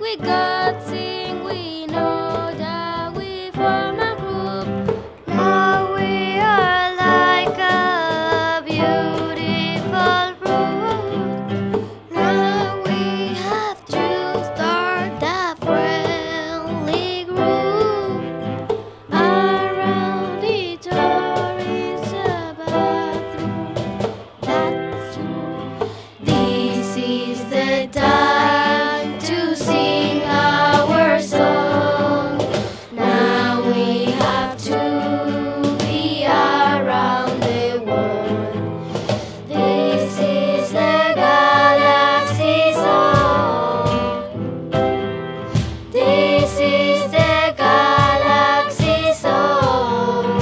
we got sing, we know that we form a group. Now we are like a beautiful root. Now we have to start a friendly group. Around the door is a bathroom. That's true. This is the time to sing our song. Now we have to be around the world. This is the galaxy song. This is the galaxy song.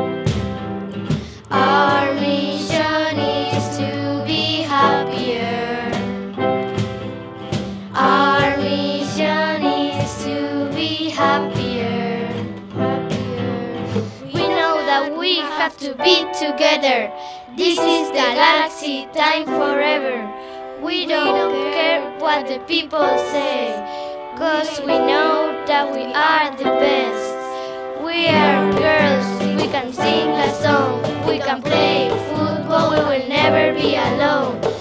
Our mission is to be happier. Our mission is to be happier. We know that we have to be together. This is the galaxy time forever. We don't care what the people say, 'cause we know that we are the best. We are girls, we can sing a song, we can play football, we will never be alone.